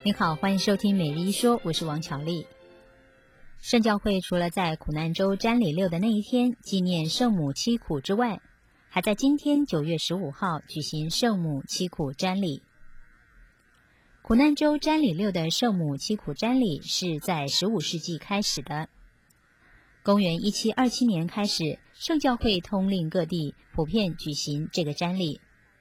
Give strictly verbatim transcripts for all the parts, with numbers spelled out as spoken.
你好，欢迎收听每日一说，我是王巧丽。圣教会除了在苦难周瞻礼六的那一天纪念圣母七苦之外，还在今天九月十五号举行圣母七苦瞻礼。苦难周瞻礼六的圣母七苦瞻礼是在十五世纪开始的。公元一七二七年开始，圣教会通令各地普遍举行这个瞻礼。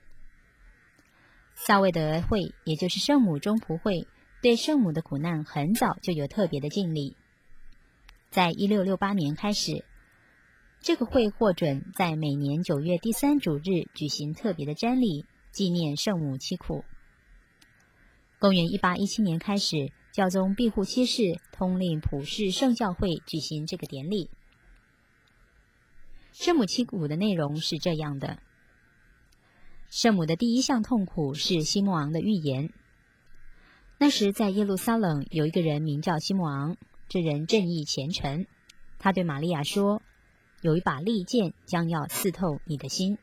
萨维德会，也就是圣母中仆会，对圣母的苦难很早就有特别的敬礼。在一六六八年开始，这个会获准在每年九月第三主日举行特别的瞻礼，纪念圣母七苦。公元一八一七年开始，教宗庇护七世通令普世圣教会举行这个典礼。圣母七苦的内容是这样的：圣母的第一项痛苦是西莫昂的预言。那时在耶路撒冷有一个人名叫西莫昂，这人正义虔诚。他对玛利亚说，有一把利剑将要刺透你的心。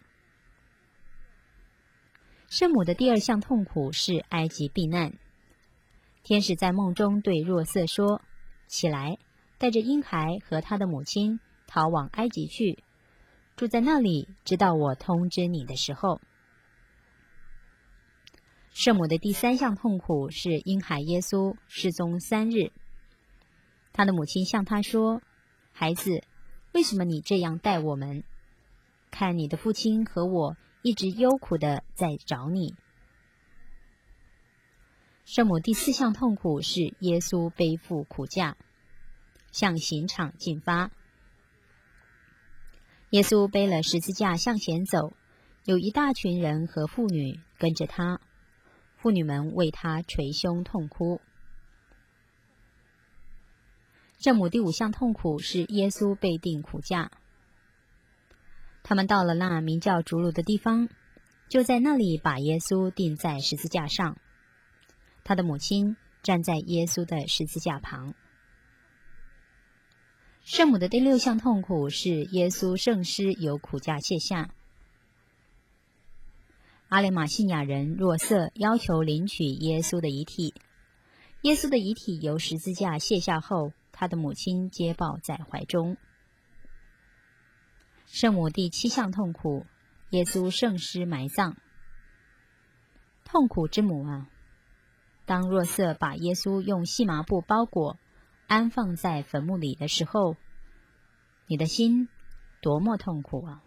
圣母的第二项痛苦是埃及避难。天使在梦中对若瑟说，起来，带着婴孩和他的母亲逃往埃及去，住在那里，直到我通知你的时候。圣母的第三项痛苦是婴孩耶稣失踪三日。他的母亲向他说，孩子，为什么你这样待我们？看你的父亲和我一直忧苦的在找你。圣母第四项痛苦是耶稣背负苦架，向刑场进发。耶稣背了十字架向前走，有一大群人和妇女跟着他，妇女们为他捶胸痛哭。圣母第五项痛苦是耶稣被钉苦架。他们到了那名叫竹炉的地方，就在那里把耶稣钉在十字架上。他的母亲站在耶稣的十字架旁。圣母的第六项痛苦是耶稣圣尸由苦架卸下。阿里马西亚人若瑟要求领取耶稣的遗体。耶稣的遗体由十字架卸下后，他的母亲接抱在怀中。圣母第七项痛苦，耶稣圣尸埋葬。痛苦之母啊，当若瑟把耶稣用细麻布包裹，安放在坟墓里的时候，你的心多么痛苦啊！